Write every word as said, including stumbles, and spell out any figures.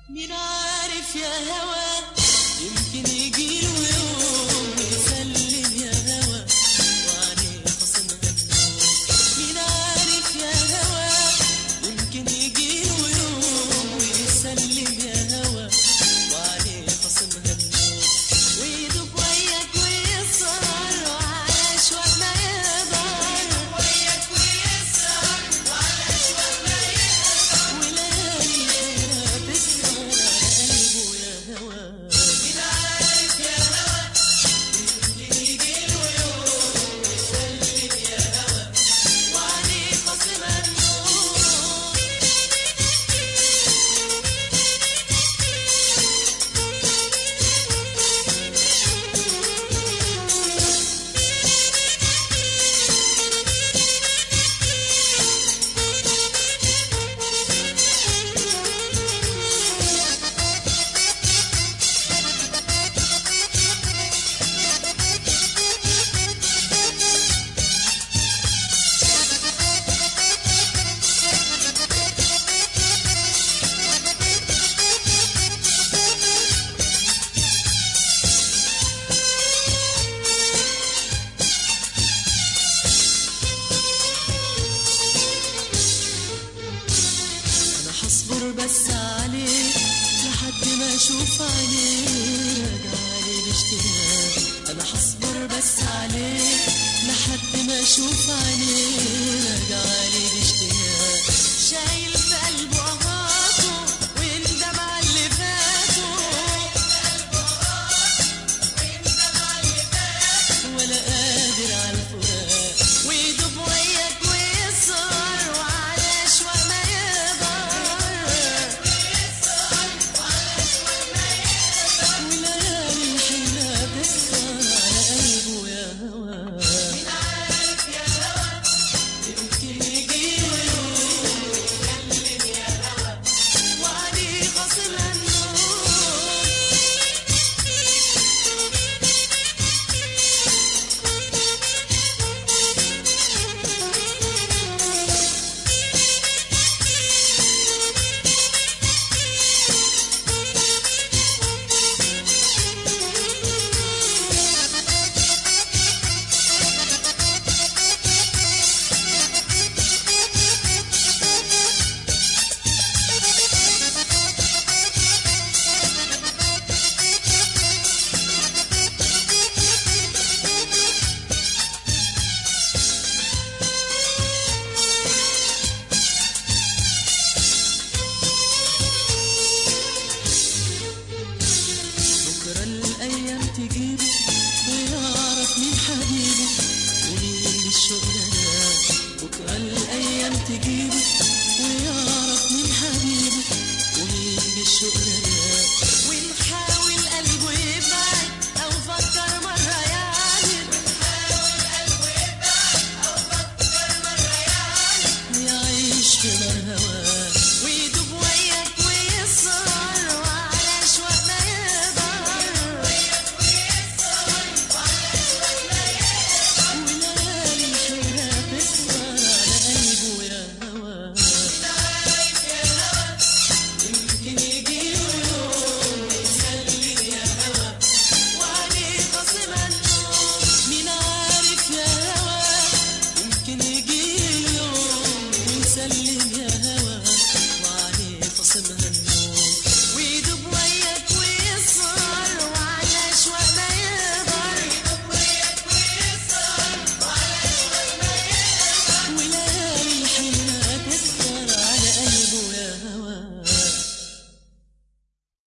مين عارف يا هوا، يمكن يجيله يوم يسلم يا هوا وعليه خصمها النوم. مين عارف يا هوا، يمكن يجيله يوم ويسلم يا هوا وعليه خصمها النوم. ويدوب وياك ويسهر وعلى شوق ما يقدر، يدوب وياك ويسهر وعلى شوق ما يقدر. وليالي الحيرة تسهر على قلبه يا هوا. مين عارف يا هوا، يمكن يجيله يوم ويسلم يا هوا وعليه خصمها النوم. أنا هصبر بس عليك لحد ما أشوف عينيه راجعلي باشتياق. أنا هصبر بس عليك لحد ما أشوف عينيه راجعلي باشتياق. شايل في قلبه أهاته ويندم على اللي فاته، ولا قادر على الفراق. ويدوب وياك ويسهر وعلى شوق ما يقدر، وليالي الحيرة تسهر على قلبه يا هوا. مين عارف يا هوا، يمكن يجيله يوم ويكلم يا هوا وعليه خصمها النوم. بكرة الأيام تجيبه ويعرف مين حبيبه ومين بالشوق ده. بكرة الأيام تجيبه ويعرف مين حبيبه ومين بالشوق ده.